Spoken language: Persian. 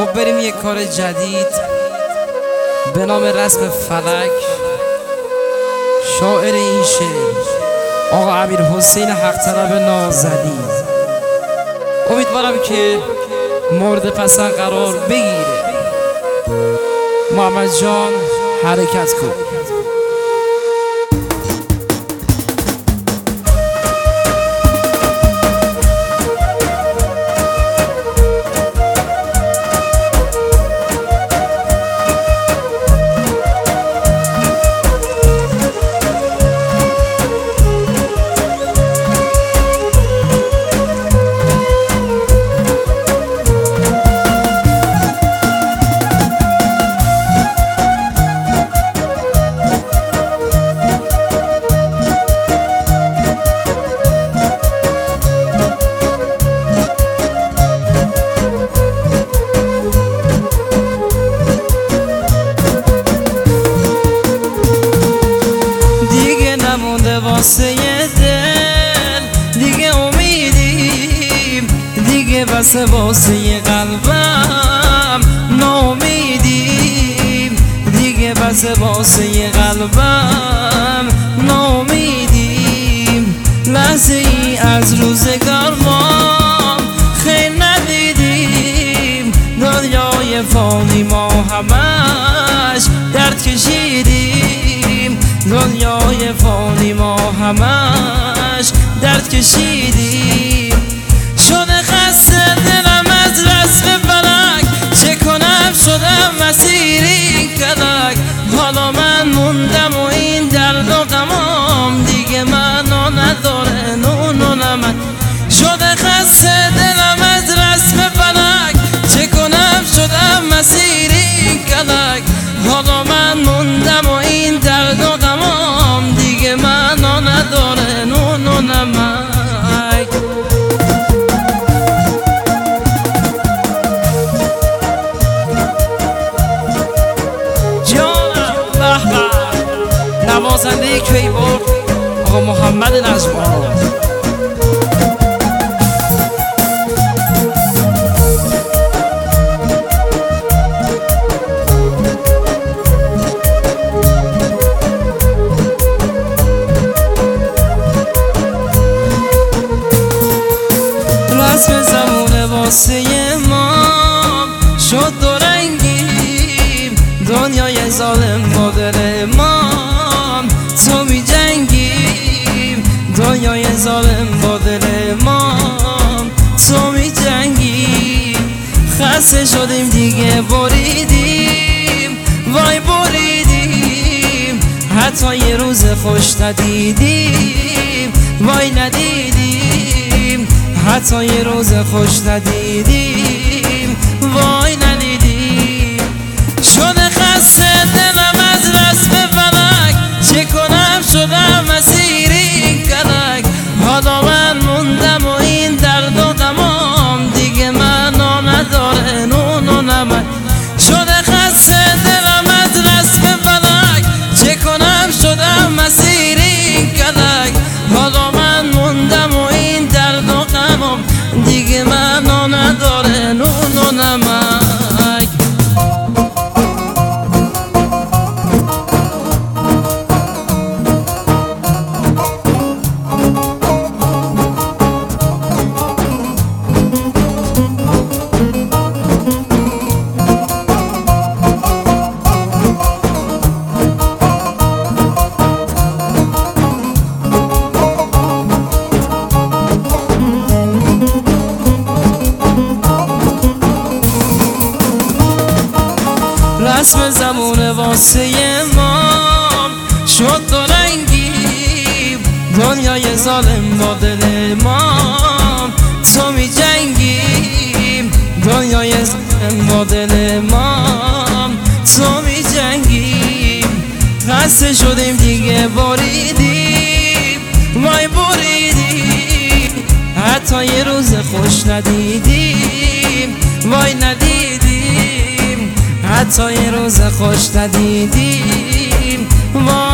خب بریم یک کار جدید به نام رسم فلک. شاعر این شعر آقا امیرحسین حق طلب نازلی. امیدوارم که مورد پسند قرار بگیره. محمد جان حرکت کن. واسه دل دیگه امیدیم، دیگه بس واسه قلبم نامیدیم، دیگه بس واسه قلبم نامیدیم. لحظه ای از روزگار ما خیلی ندیدیم، دنیای فانی ما همش درد کشیدیم، دنیای فانی ما همش درد کشیدیم. شده خسته دلم از رسم فلک، چه کنم شدم مسیر این کلک. حالا من موندم و این درد و غمام دیگه منو نداره نون من. شده خسته دلم از رسم فلک، چه کنم شدم مسیر این کلک. حالا من موندم و این درد و غمام دیگه منو نداره نون من. جانم به به نوازنده کیبورد آقا محمد نجمانی. رسم زمونه واسه ما شد دو رنگیم، دنیای ظالم با دل ما تو می جنگیم، دنیای ظالم با دل ما تو می جنگیم. خسته شدیم دیگه بریدیم، وای بریدیم، حتی یه روز خوش ندیدیم، وای ندیدیم، حتی یه روز خوش ندیدیم، وای ندیدیم. شده خسته دلم از رسم فلک، چه کنم شدم مسیر این کلک. حالا من موندم و این درد و غمام دیگه منو نداره نون من. شده خسته دلم از رسم فلک، چه کنم شدم مسیر این کلک. حالا من موندم و این درد و غمام دیگه منو نداره نون من. رسم زمونه واسه ما شد دو رنگیم، دنیای ظالم با دل ما تو می جنگیم، دنیای ظالم با دل ما تو می جنگیم. خسته شدیم دیگه بریدیم، وای بریدیم، حتی یه روز خوش ندیدیم، وای ندیدیم، حتی یه روز خوش ندیدیم، وای